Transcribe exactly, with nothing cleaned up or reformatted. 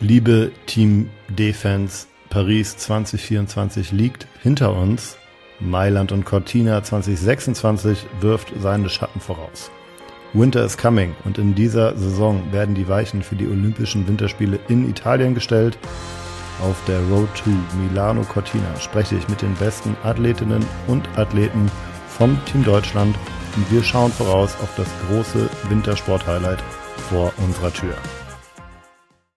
Liebe Team D-Fans, Paris zwanzig vierundzwanzig liegt hinter uns. Mailand und Cortina zwanzig sechsundzwanzig wirft seine Schatten voraus. Winter is coming und in dieser Saison werden die Weichen für die Olympischen Winterspiele in Italien gestellt. Auf der Road to Milano Cortina spreche ich mit den besten Athletinnen und Athleten vom Team Deutschland und wir schauen voraus auf das große Wintersport-Highlight vor unserer Tür.